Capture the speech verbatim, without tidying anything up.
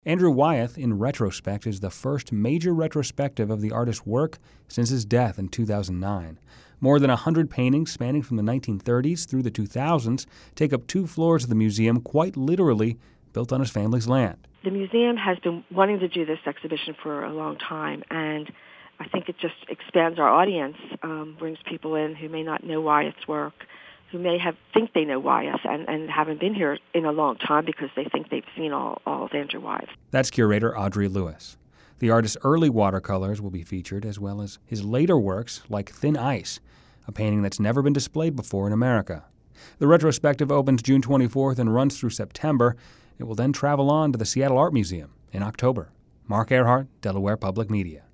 Andrew Wyeth, in retrospect, is the first major retrospective of the artist's work since his death in two thousand nine. More than one hundred paintings spanning from the nineteen thirties through the two thousands take up two floors of the museum, quite literally built on his family's land. The museum has been wanting to do this exhibition for a long time, and I think it just expands our audience, um, brings people in who may not know Wyeth's work, who may have think they know Wyeth and, and haven't been here in a long time because they think they've seen all, all of Andrew Wyeth. That's curator Audrey Lewis. The artist's early watercolors will be featured, as well as his later works like Thin Ice, a painting that's never been displayed before in America. The retrospective opens June twenty-fourth and runs through September. It will then travel on to the Seattle Art Museum in October. Mark Earhart, Delaware Public Media.